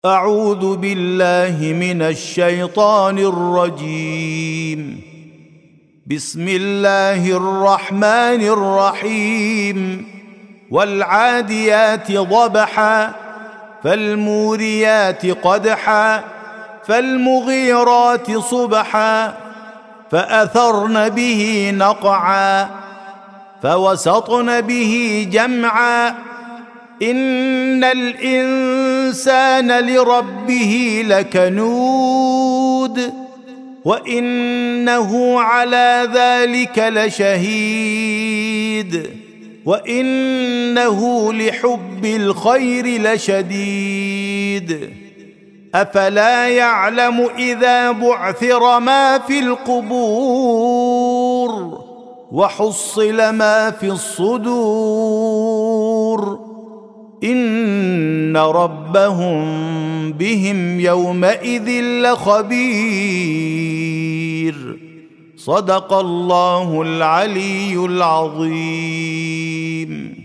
أعوذ بالله من الشيطان الرجيم. بسم الله الرحمن الرحيم. والعاديات ضبحا فالموريات قدحا فالمغيرات صبحا فأثرن به نقعا فوسطن به جمعا إن الإنسان لربه لكنود وإنه على ذلك لشهيد وإنه لحب الخير لشديد أفلا يعلم إذا بعثر ما في القبور وحصل ما في الصدور إن ربهم بهم يومئذ لخبير. صدق الله العلي العظيم.